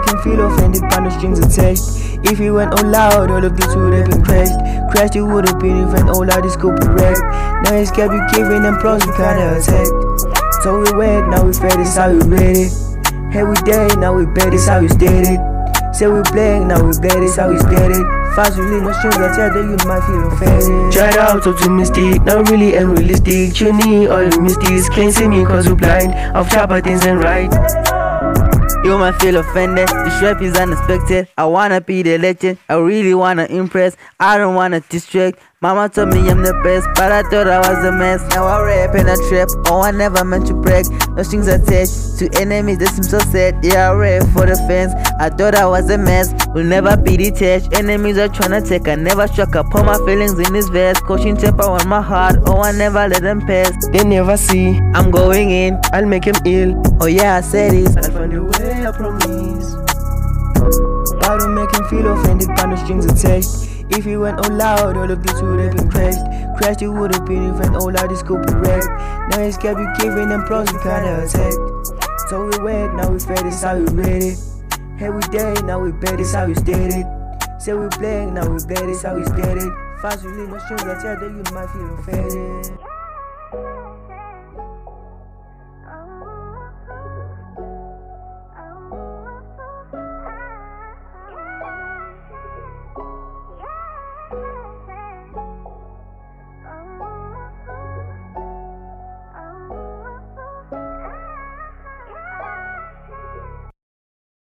make him feel offended by no strings attached. If he went all loud, all of this would have been crashed. Crashed, it would have been even all out this scope of rap. Now he's kept you giving them pros, we kinda attacked. So we wet, now we fed, this how we read it. Hey, we dead, now we bet, this how we stated. Say we black, now we black, this how we stated. Fast, we leave no strings attached, that you might feel offended. Tried out, optimistic, not really unrealistic. You need all the mystics, can't see me cause we blind. Off top of things ain't right. You might feel offended, this rap is unexpected. I wanna be the legend, I really wanna impress. I don't wanna distract. Mama told me I'm the best, but I thought I was a mess. Now I rap and I trap, oh I never meant to brag. No strings attached to enemies, they seem so sad. Yeah, I rap for the fans, I thought I was a mess. Will never be detached, enemies are tryna take. I never struck up, put my feelings in this verse. Coaching temper on my heart, oh I never let them pass. They never see, I'm going in, I'll make him ill. oh yeah I said it, I'll find a way, I promise. But don't make him feel offended by no strings attached. If he went all loud, all of this would have been crashed. Crashed, it would have been even all out this scope of rap. Now he's kept you giving them pros, we kinda attacked. So we wet, now we fed, this how we read it. Hey, we dead, now we bet, this how we stated. Say we black, now we black, this how we stated. Fast, we leave no strings attached, that you might feel offended.